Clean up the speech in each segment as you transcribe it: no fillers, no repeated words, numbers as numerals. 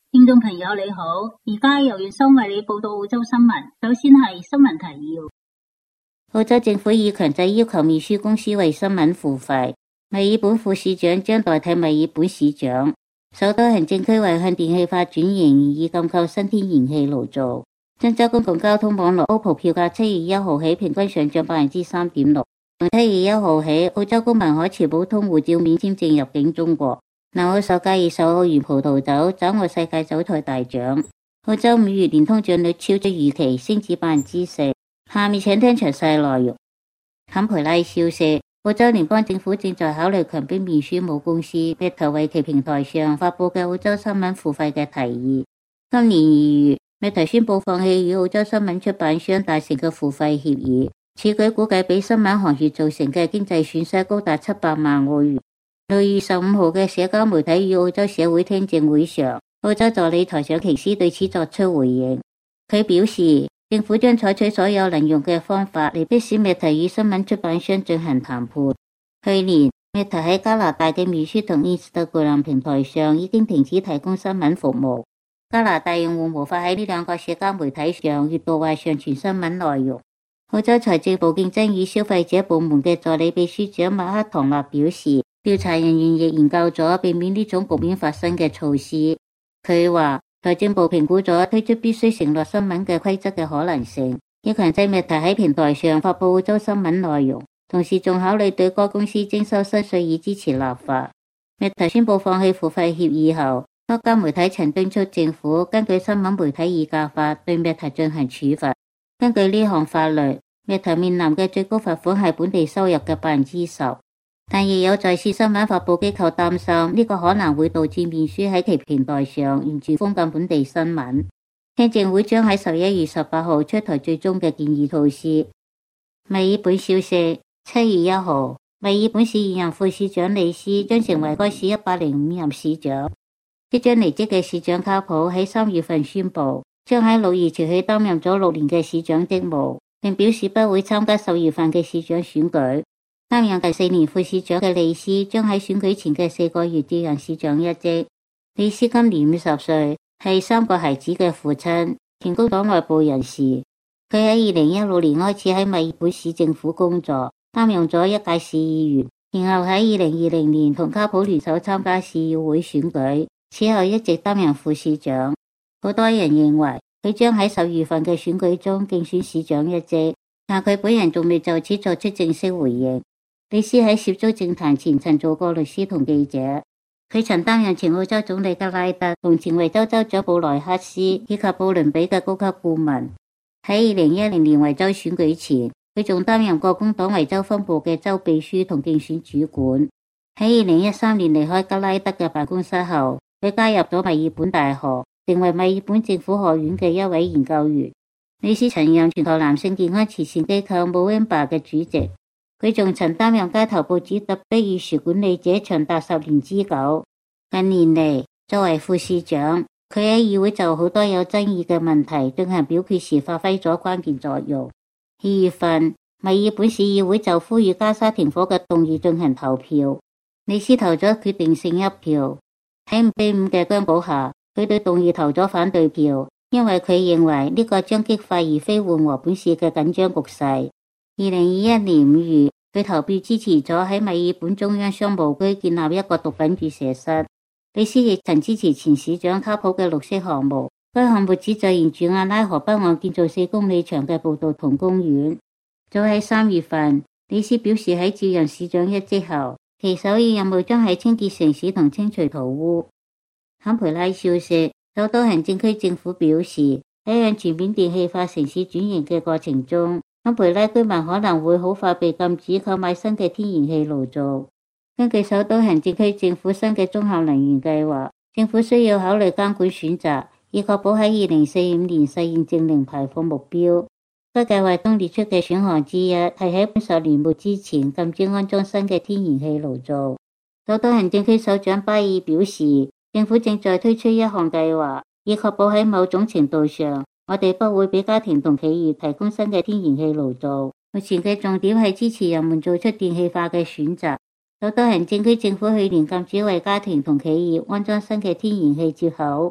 聽眾朋友你好，而家由月生為你報道澳洲新聞。首先係新聞提要。 澳洲政府已強制要求面書公司為新聞付費，墨爾本副市長將代替墨爾本市長。首都行政區為向電氣化轉型，以禁購新天然氣爐灶。新州公共交通網絡 OPPO 票價7月1號起平均上漲 3.6%。從7月1號起，澳洲公民可持普通護照免簽證入境中國。南澳首屆20澳元葡萄酒掌握世界酒台大獎。澳洲5月年通脹率超出預期，升至 4%。下面請聽詳細內容。坎培拉消息，澳洲聯邦政府正在考慮強迫面書母公司 Meta 為其平台上發佈嘅澳洲新聞付費嘅提議。今年2月 Meta 宣布放棄與澳洲新聞出版商達成嘅付費協議，此舉估計俾新聞行業造成嘅經濟損失高達700萬澳元。6月15號嘅社交媒體與澳洲社會聽證會上，澳洲助理台長奇斯對此作出回應。佢表示，政府將採取所有能用嘅方法嚟迫使 Meta 與新聞出版商進行談判。去年 Meta 喺加拿大嘅面書同 Instagram 平台上已經停止提供新聞服務。加拿大用戶無法喺呢兩個社交媒體上閱讀或上傳新聞內容。澳洲財政部競爭與消費者部門嘅助理秘書長馬克唐納表示，調查人員亦研究咗避免呢種局面發生嘅措施。佢話財政部評估咗推出必須承諾新聞嘅規則嘅可能性，亦強制 Meta 喺平台上發佈澳洲新聞內容，同時仲考慮對該公司徵收新稅以支持立法。Meta 宣布放棄付費協議後，多家媒體曾敦促政府根據新聞媒體議價法對 Meta 進行處罰。根據呢項法律， Meta 面臨嘅最高罰款係本地收入嘅 10%。但亦有在線新聞發佈機構擔心呢個可能會導致面書喺其平台上完全封禁本地新聞。聽證會將喺11月18號出台最終嘅建議措施。墨爾本消息，7月1號，墨爾本市現任副市長李斯將成為該市105任市長。即將離職嘅市長卡普喺3月份宣布，將喺6月辭去擔任咗6年嘅市長職務，並表示不會參加10月份嘅市長選舉。擔任第4年副市長嘅李斯將喺選舉前嘅4個月接任市長一職。李斯今年50歲，係3個孩子嘅父親，前工黨內部人士。佢喺2016年開始喺墨爾本市政府工作，擔任咗1屆市議員，然後喺2020年同卡普聯手參加市議會選舉，此後一直擔任副市長。好多人認為佢將喺10月份嘅選舉中競選市長一職，但佢本人仲未就此作出正式回應。李斯喺涉足政壇前曾做過律師同記者，佢曾擔任前澳洲總理格拉德同前維州州長布萊克斯以及布倫比嘅高級顧問。喺2010年維州選舉前，佢仲擔任過工黨維州分部嘅州秘書同競選主管。喺2013年離開格拉德嘅辦公室後，佢加入咗墨爾本大學，成為墨爾本政府學院嘅一位研究員。李斯曾任全球男性健康慈善機構 Movember 嘅主席。佢仲曾擔任街頭報紙特別議事管理者長達10年之久。近年嚟，作為副市長，佢喺議會就好多有爭議嘅問題進行表決時發揮咗關鍵作用。2月份，墨爾本市議會就呼籲加沙停火嘅動議進行投票，李斯投咗決定性1票。喺5-5嘅僵局下，佢對動議投咗反對票，因為佢認為呢個將激化而非緩和本市嘅緊張局勢。2021年5月，佢投票支持咗喺墨爾本中央商務區建立一個毒品注射室。李斯亦曾支持前市長卡普嘅綠色項目，該項目旨在沿住亞拉河北岸建造4公里長嘅步道同公園。早喺3月份，李斯表示喺接任市長一職後，其首要任務將係清潔城市同清除塗污。坎培拉消息，首都行政區政府表示，喺向全面電氣化城市轉型嘅過程中，坎培拉居民可能會好快被禁止購買新嘅天然氣爐灶。根據首都行政區政府新嘅綜合能源計劃，政府需要考慮監管選擇，以確保喺2045年實現淨零排放目標。該計劃中列出嘅選項之一係喺本10年末之前禁止安裝新嘅天然氣爐灶。首都行政區首長巴爾表示，政府正在推出一項計劃，以確保喺某種程度上，我哋不會俾家庭同企業提供新嘅天然氣爐灶。目前嘅重點係支持人們做出電氣化嘅選擇。首都行政區政府去年禁止為家庭同企業安裝新嘅天然氣接口。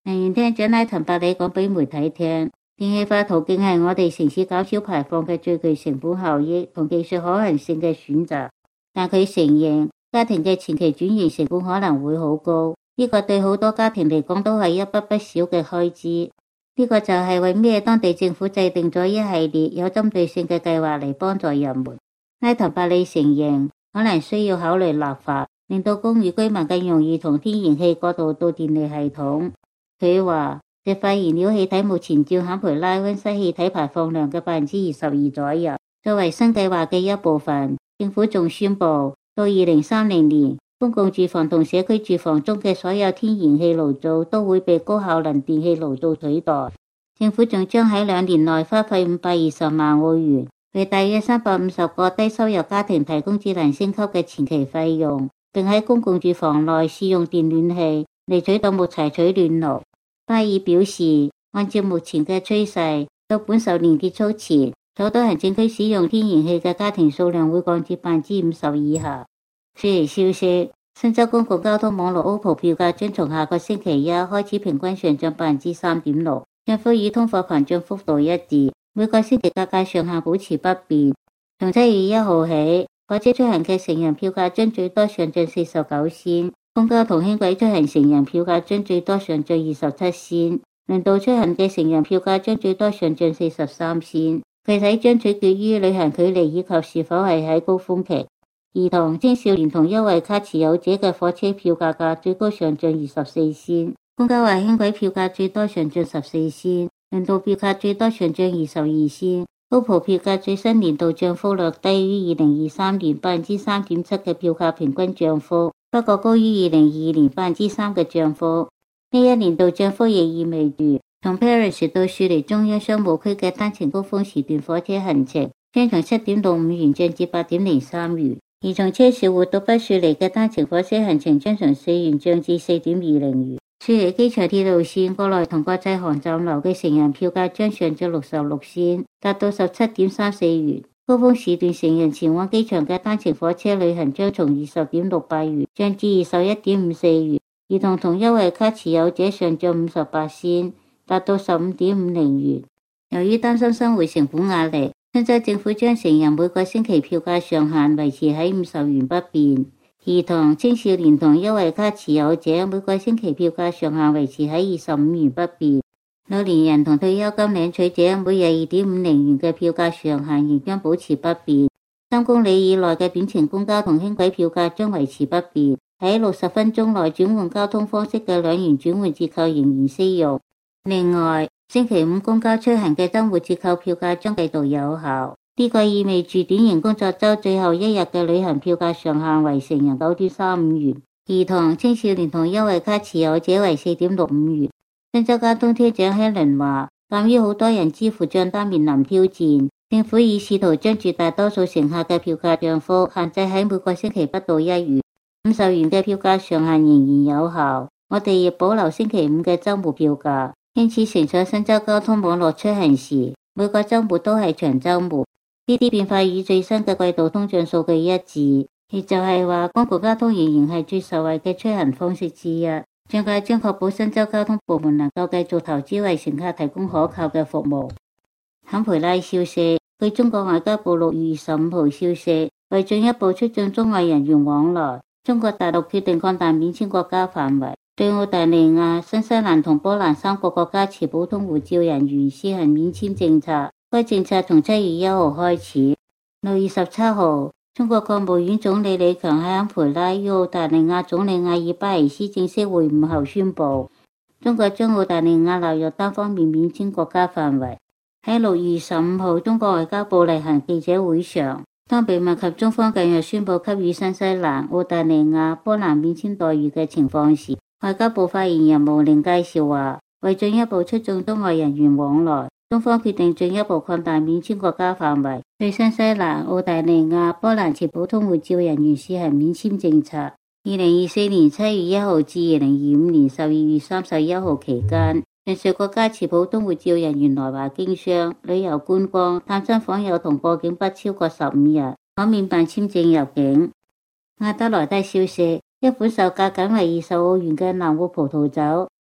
能源廳長拉滕伯里講俾媒體聽，電氣化途徑係我哋城市減少排放嘅最具成本效益同技術可行性嘅選擇，但佢承認家庭嘅前期轉型成本可能會好高，呢個對好多家庭嚟講都係一筆不小嘅開支。呢個就係為咩當地政府制定咗一系列有針對性嘅計劃嚟幫助人們。拉滕伯里承認可能需要考慮立法，令到公寓居民更容易從天然氣過渡到電力系統。佢話石化燃料氣體目前佔坎培拉溫室氣體排放量嘅22%左右。作為新計劃嘅一部分，政府仲宣布到2030年，公共住房同社區住房中嘅所有天然氣爐灶都會被高效能電氣爐灶取代。政府仲將喺2年內花費520萬澳元，為大約350個低收入家庭提供智能升級嘅前期費用，並喺公共住房內試用電暖氣嚟取代木柴取暖爐。巴爾表示，按照目前嘅趨勢，到本壽年結束前，首都行政區使用天然氣嘅家庭數量會降至50%以下。雖然消息，新州公共交通網絡 OPPO 票價將從下個星期一開始平均上漲 3.6%， 漲幅與通貨膨脹幅度一致，每個星期價格上限保持不變。從7月1號起，火車出行嘅成人票價將最多上漲49仙，公交同輕軌出行成人票價將最多上漲27仙，輪渡出行嘅成人票價將最多上漲43仙。具體將取決於旅行距離以及是否係喺高峰期。兒童、青少年同優惠卡持有者嘅火車票價格最高上漲24仙，公交或輕軌票價最多上漲14仙，輪渡票價最多上漲22仙。OPPO票價最新年度漲幅略低於2023年 3.7% 嘅票價平均漲幅，不過高於2022年 3% 嘅漲幅。呢一年度漲幅亦意味住從 Paris 到雪梨中央商務區嘅單程高峰時段火車行程將從 7.65 元漲至 8.03 元。而從車士活到北雪梨嘅單程火車行程將從4元漲至 4.20 元。雪梨機場鐵路線國內同國際航站樓嘅成人票價將上漲66仙，達到 17.34 元。高峰時段成人前往機場嘅單程火車旅行將從 20.68 元漲至 21.54 元。兒童同優惠卡持有者上漲58仙，達到 15.50 元。由於擔心生活成本壓力，新州政府將成人每個星期票價上限維持喺50元不變，兒童、青少年同優惠卡持有者每個星期票價上限維持喺25元不變。老年人同退休金領取者每日 2.50 元嘅票價上限仍將保持不變。3公里以內嘅短程公交同輕軌票價將維持不變。喺60分鐘內轉換交通方式嘅2元轉換折扣仍然適用。另外，星期5公交出行嘅周末折扣票價將繼續有效。呢個意味住典型工作周最後一日嘅旅行票價上限為成人 9.35 元，兒童、青少年同優惠卡持有者為 4.65 元。新州交通廳長希倫話，鑒於好多人支付賬單面臨挑戰，政府已試圖將絕大多數乘客嘅票價漲幅限制喺每個星期不到1元。50元嘅票價上限仍然有效。我哋亦保留星期5嘅周末票價，因此乘坐新州交通網絡出行時，每個周末都係長周末。呢啲變化與最新嘅季度通脹數據一致，亦就係話公共交通仍然係最受惠嘅出行方式之一。政界將確保新州交通部門能夠繼續投資為乘客提供可靠嘅服務。坎培拉消息，據中國外交部6月25號消息，為進一步促進中外人員往來，中國大陸決定擴大免簽國家範圍，對澳大利亞、新西蘭同波蘭3個國家持普通護照人員施行免簽政策。該政策從7月1號開始。6月17號，中國國務院總理李強喺坎培拉與澳大利亞總理阿爾巴尼斯正式會晤後宣布，中國將澳大利亞納入單方面免簽國家範圍。喺6月15號，中國外交部例行記者會上，當被問及中方近日宣布給予新西蘭、澳大利亞、波蘭免簽待遇嘅情況時，外交部發言人毛寧介紹話，為進一步促進中外人員往來，中方決定進一步擴大免簽國家範圍，對新西蘭、澳大利亞、波蘭持普通護照人員施行免簽政策。2024年7月1號至2025年12月31號期間，上述國家持普通護照人員來華經商、旅遊觀光、探親訪友同過境不超過15日，可免辦簽證入境。阿德萊德消息，一款售價僅為20澳元嘅藍湖葡萄酒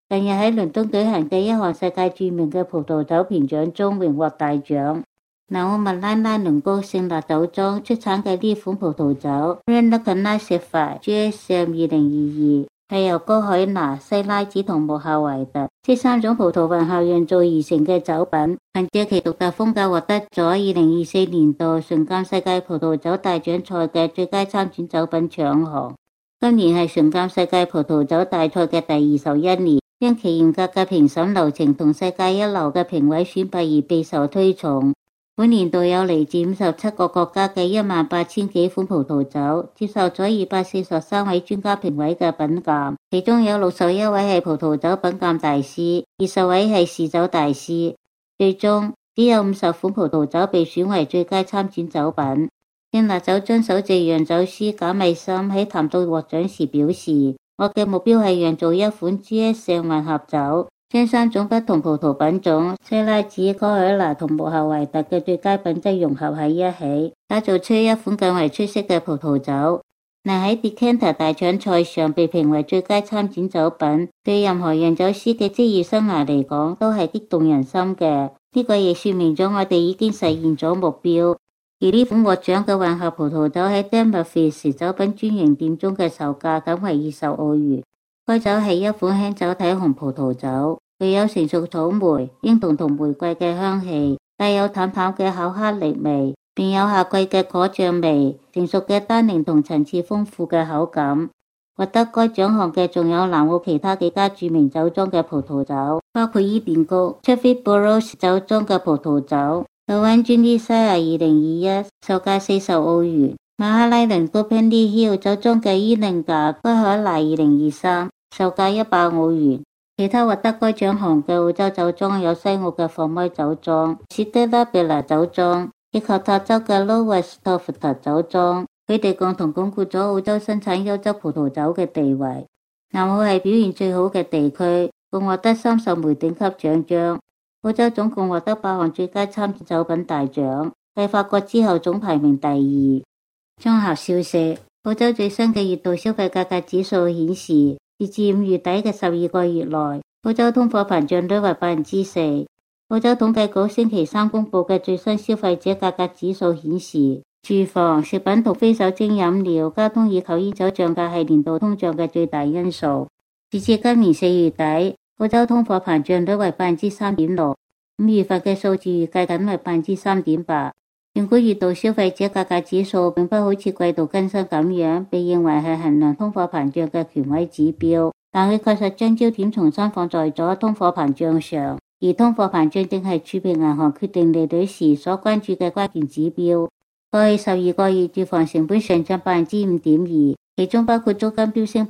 近日喺倫敦舉行嘅一項世界著名嘅葡萄酒評獎中榮獲大獎。南澳麥拉拉倫高聖納酒莊出產嘅呢款葡萄酒 Reynacanasify GSM 2022係由哥海拿、西拉子同穆夏維特這三種葡萄混合釀造而成嘅酒品，憑借其獨特風格獲得咗2024年度純鑑世界葡萄酒大獎賽嘅最佳參選酒品獎項。今年係純鑑世界葡萄酒大賽嘅第21年，因其嚴格嘅評審流程同世界一流嘅評委選拔而備受推崇。本年度有嚟自57個國家嘅18000幾款葡萄酒，接受咗243位專家評委嘅品鑑，其中有61位係葡萄酒品鑑大師，20位係試酒大師。最終只有50款葡萄酒被選為最佳參選酒品。聖納酒莊首席釀酒師賈米森喺談到獲獎時表示，我嘅目標係釀造一款 GSM 混合酒，將三種不同葡萄品種西拉子、哥海拿同穆夏維特嘅最佳品質融合喺一起，打造出一款更為出色嘅葡萄酒。能喺 Decanter 大獎賽上被評為最佳參選酒品，對任何釀酒師嘅職業生涯嚟講都係激動人心嘅。呢個亦說明咗我哋已經實現咗目標。而呢款獲獎嘅混合葡萄酒喺 Denmarfish 酒品專營店中嘅售價僅為20澳元。該酒係一款輕酒體紅葡萄酒，具有成熟草莓、櫻桃同玫瑰嘅香氣，帶有淡淡嘅巧克力味，並有夏季嘅果醬味，成熟嘅單寧同層次豐富嘅口感。獲得該獎項嘅仲有南澳其他幾家著名酒莊嘅葡萄酒，包括伊甸谷、Trafford Burrows 酒莊嘅葡萄酒。The Vine Genesire 2021售價40澳元，馬哈拉倫高 Penny Hill 酒莊嘅伊令格哥海拿2023售價100澳元。其他獲得該獎項嘅澳洲酒莊有西澳嘅霍麥酒莊、史德拉貝拿酒莊以及塔州嘅 Lower Stoffer 酒莊，佢哋共同鞏固咗澳洲生產優質葡萄酒嘅地位。南澳係表現最好嘅地區，共獲得30枚頂級獎章。澳洲總共獲得8項最佳參選酒品大獎，繼法國之後總排名第2。綜合消息，澳洲最新嘅月度消費價格指數顯示，截至5月底嘅12個月內，澳洲通貨膨脹率為4%。澳洲統計局星期三公布嘅最新消費者價格指數顯示，住房、食品同非酒精飲料、交通以及煙酒漲價係年度通脹嘅最大因素。截至今年4月底，澳洲通貨膨脹率為3.6%，5月份嘅數字預計僅為3.8%。儘管月度消費者價格指數並不好似季度更新咁樣被認為係衡量通貨膨脹嘅權威指標，但佢確實將焦點重新放在咗通貨膨脹上，而通貨膨脹正係儲備銀行決定利率時所關注嘅關鍵指標。過去12個月住房成本上漲 5.2%， 其中包括租金飆升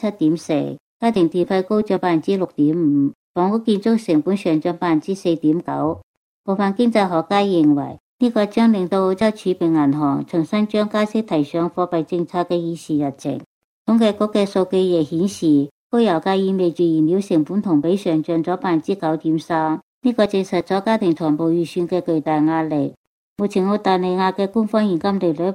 7.4%， 家庭電費高漲 6.5%， 房屋建築成本上漲 4.9%。部分經濟學家認為，呢個將令到澳洲儲備銀行重新將加息提上貨幣政策嘅議事日程。統計局嘅數據亦顯示，高油價意味住燃料成本同比上漲咗 9.3%， 呢個證實咗家庭財務預算嘅巨大壓力。目前澳大利亞嘅官方現金利率為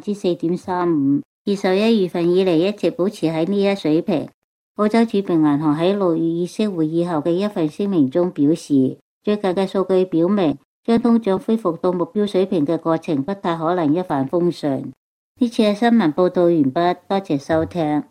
4.35%， 自11月份以嚟一直保持喺呢一水平。澳洲儲備銀行喺6月議息會議後嘅一份聲明中表示，最近嘅數據表明，將通脹恢復到目標水平嘅過程不太可能一帆風順。呢次嘅新聞報道完畢，多謝收聽。